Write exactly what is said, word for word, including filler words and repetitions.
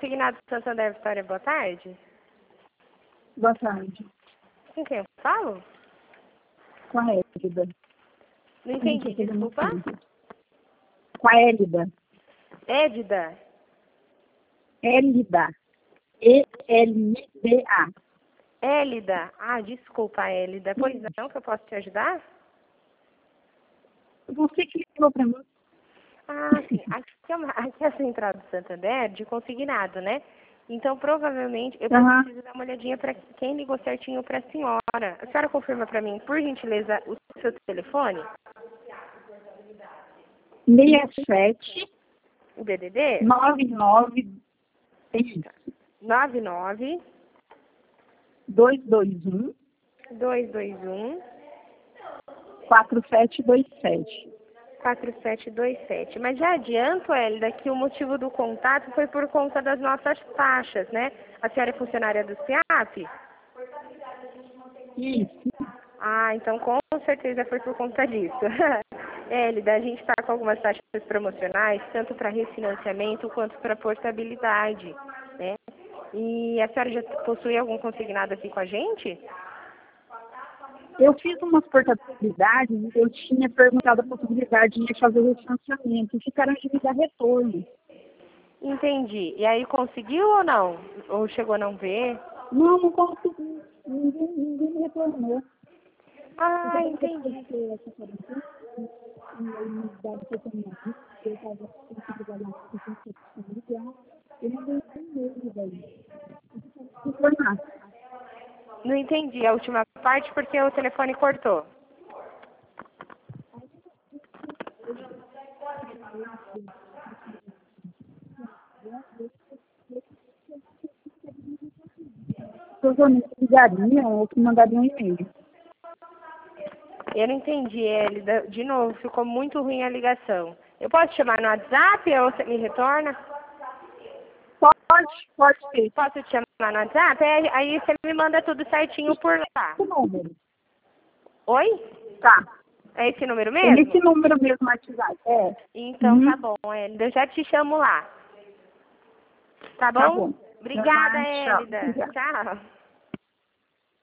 Consignado Santander Vitória, boa tarde. Boa tarde. Com quem eu falo? Com a Élida. Não entendi, desculpa. Com a Élida. Édida. Élida. E L I D A. Élida. Ah, desculpa, Élida. Pois não, que eu posso te ajudar? Você que ligou para mim. Ah, sim. Aqui é, uma, aqui é a central do Santander de consignado, né? Então, provavelmente, eu Uhum. preciso dar uma olhadinha para quem ligou certinho para a senhora. A senhora confirma para mim, por gentileza, o seu telefone? seis sete O D D D? nove nove nove nove dois dois um dois dois um quatro sete dois sete. quatro sete dois sete. Mas já adianto, Hélida, que o motivo do contato foi por conta das nossas taxas, né? A senhora é funcionária do C I A P? Isso. Ah, então com certeza foi por conta disso. Hélida, a gente está com algumas taxas promocionais, tanto para refinanciamento quanto para portabilidade, né? E a senhora já possui algum consignado aqui com a gente? Eu fiz umas portabilidades e eu tinha perguntado a possibilidade de fazer o refinanciamento e ficaram de me dar retorno. Entendi. E aí conseguiu ou não? Ou chegou a não ver? Não, não consegui. Ninguém, ninguém me retornou. Ah, entendi. Não entendi a última parte porque o telefone cortou. Provavelmente ligariam ou que mandariam um e-mail. Eu não entendi, Hélida. De novo, ficou muito ruim a ligação. Eu posso te chamar no WhatsApp ou você me retorna? Pode, pode ser. Posso te chamar no WhatsApp? Aí, aí você me manda tudo certinho por lá. Esse número. Oi? Tá. É esse número É mesmo? nesse número mesmo, WhatsApp. É. Então Uhum. tá bom, Hélida. Eu já te chamo lá. Tá bom? Tá bom. Obrigada, Tá, tchau. Hélida. Obrigada. Tchau.